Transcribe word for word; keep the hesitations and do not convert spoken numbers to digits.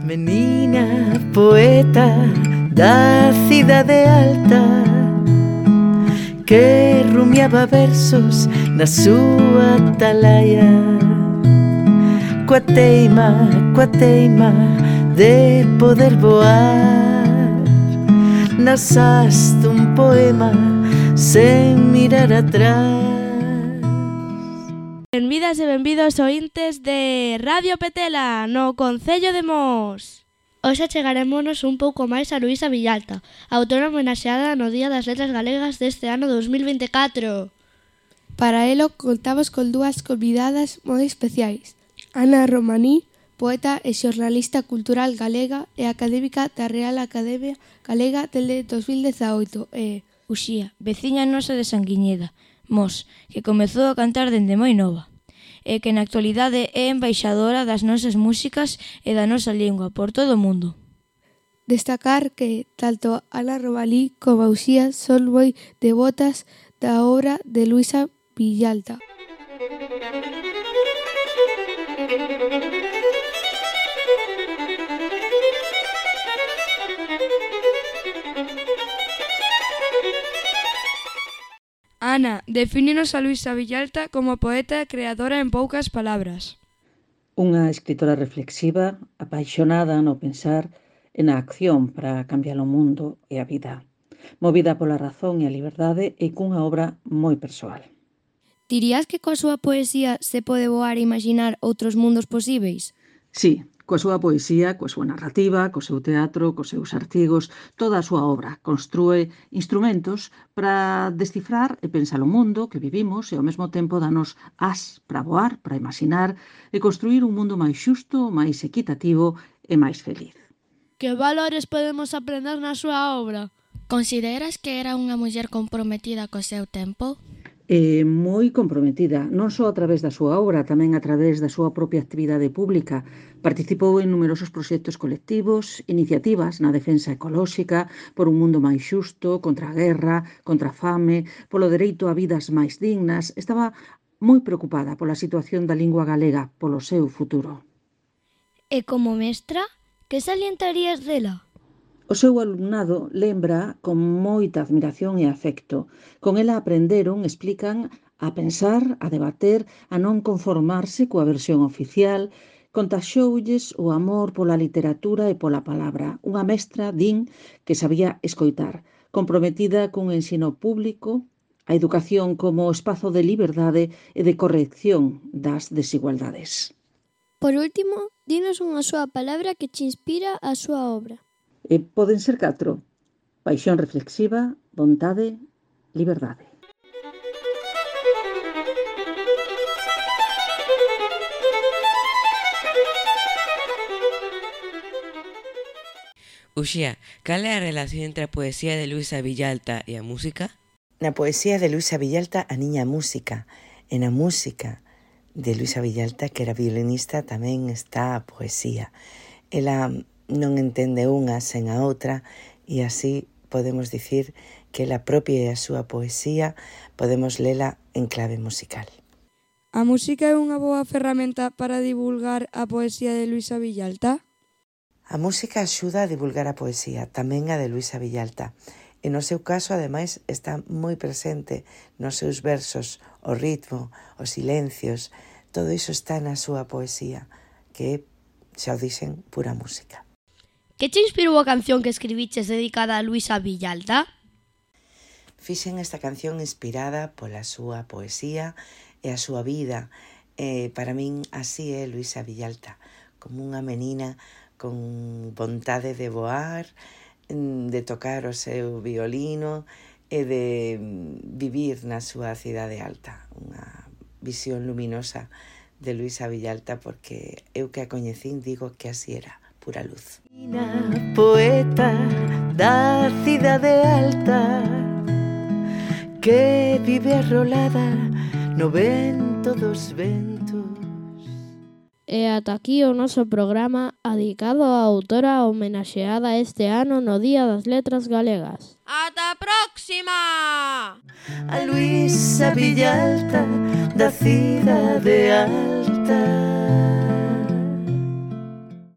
Menina poeta da cidade alta que rumiaba versos na súa atalaia, coa teima, coa teima de poder voar nas as dun poema sen mirar atrás. Benvidas e benvidos ointes de Radio Petela no Concello de Mos. Hoxe chegarémonos un pouco máis a Luisa Villalta, autora homenaxeada no Día das Letras Galegas deste ano dos mil vinte e catro. Para elo contamos con dúas convidadas moi especiais. Ana Romaní, poeta e xornalista cultural galega e académica da Real Academia Galega dende dos mil dezaoito e Uxía, veciña nosa de Sanguiñeda, Mos, que comezou a cantar dende moi nova, e que na actualidade é embaixadora das nosas músicas e da nosa lingua por todo o mundo. Destacar que tanto Ana Romaní como Uxía son moi devotas da obra de Luisa Villalta. Ana, defínenos a Luisa Villalta como poeta e creadora en poucas palabras. Unha escritora reflexiva, apaixonada no pensar e na acción para cambiar o mundo e a vida, movida pola razón e a liberdade e cunha obra moi persoal. Dirías que coa súa poesía se pode voar e imaginar outros mundos posíveis? Sí, coa súa poesía, coa súa narrativa, co seu teatro, cos seus artigos, toda a súa obra construe instrumentos para descifrar e pensar o mundo que vivimos e ao mesmo tempo danos as para voar, para imaginar e construir un mundo máis xusto, máis equitativo e máis feliz. Que valores podemos aprender na súa obra? Consideras que era unha muller comprometida co seu tempo? É moi comprometida, non só a través da súa obra, tamén a través da súa propia actividade pública. Participou en numerosos proxectos colectivos, iniciativas na defensa ecolóxica, por un mundo máis xusto, contra a guerra, contra a fame, polo dereito a vidas máis dignas. Estaba moi preocupada pola situación da lingua galega, polo seu futuro. E como mestra, que salientarías dela? O seu alumnado lembra con moita admiración e afecto. Con ela aprenderon, explican, a pensar, a debater, a non conformarse coa versión oficial. Contaxoulles o amor pola literatura e pola palabra. Unha mestra, din, que sabía escoitar, comprometida cun ensino público, a educación como espazo de liberdade e de corrección das desigualdades. Por último, dinos unha súa palabra que te inspira a súa obra. E poden ser catro: paixón reflexiva, vontade, liberdade. Uxía, cal é a relación entre a poesía de Luisa Villalta e a música? Na poesía de Luisa Villalta aniña a música, e na música de Luisa Villalta, que era violinista, tamén está a poesía. Ela non entende unha sen a outra e así podemos dicir que ela propia e a súa poesía podemos lela en clave musical. A música é unha boa ferramenta para divulgar a poesía de Luisa Villalta? A música axuda a divulgar a poesía, tamén a de Luisa Villalta. E no seu caso, ademais, está moi presente nos seus versos, o ritmo, os silencios, todo iso está na súa poesía, que é, xa o dixen, pura música. Que te inspirou a canción que escribiches dedicada a Luisa Villalta? Fixen esta canción inspirada pola súa poesía e a súa vida. E para min así é Luisa Villalta, como unha menina con vontade de voar, de tocar o seu violino e de vivir na súa cidade alta. Unha visión luminosa de Luisa Villalta, porque eu que a coñecín digo que así era, pura luz. Poeta da cidade alta que vive arrolada no vento dos ventos. E ata aquí o noso programa dedicado á autora homenaxeada este ano no Día das Letras Galegas. ¡Ata a próxima! A Luisa Villalta da cidade alta.